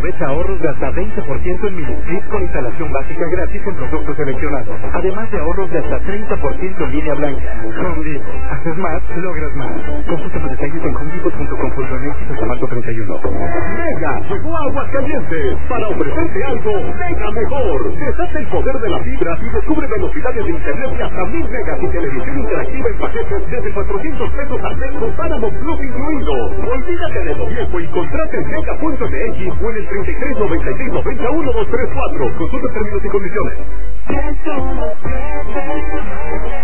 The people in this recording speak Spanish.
Aprovecha ahorros de hasta 20% en Minutris con instalación básica gratis en productos seleccionados. Además de ahorros de hasta 30% en línea blanca. Home Depot. Haces más, logras más. Consulta los detalles en homedepot.com.mx hasta marzo 31. Mega llegó a Aguascalientes para ofrecerte algo mega mejor. Deshace el poder de la fibra y descubre velocidades de internet de hasta 1000 megas y televisión interactiva en paquetes desde 400 pesos al mes con Paramount Plus incluido. Olvídate de lo viejo y contrata en mega.mx o en el 33 96 90 1234. Consulta términos y condiciones.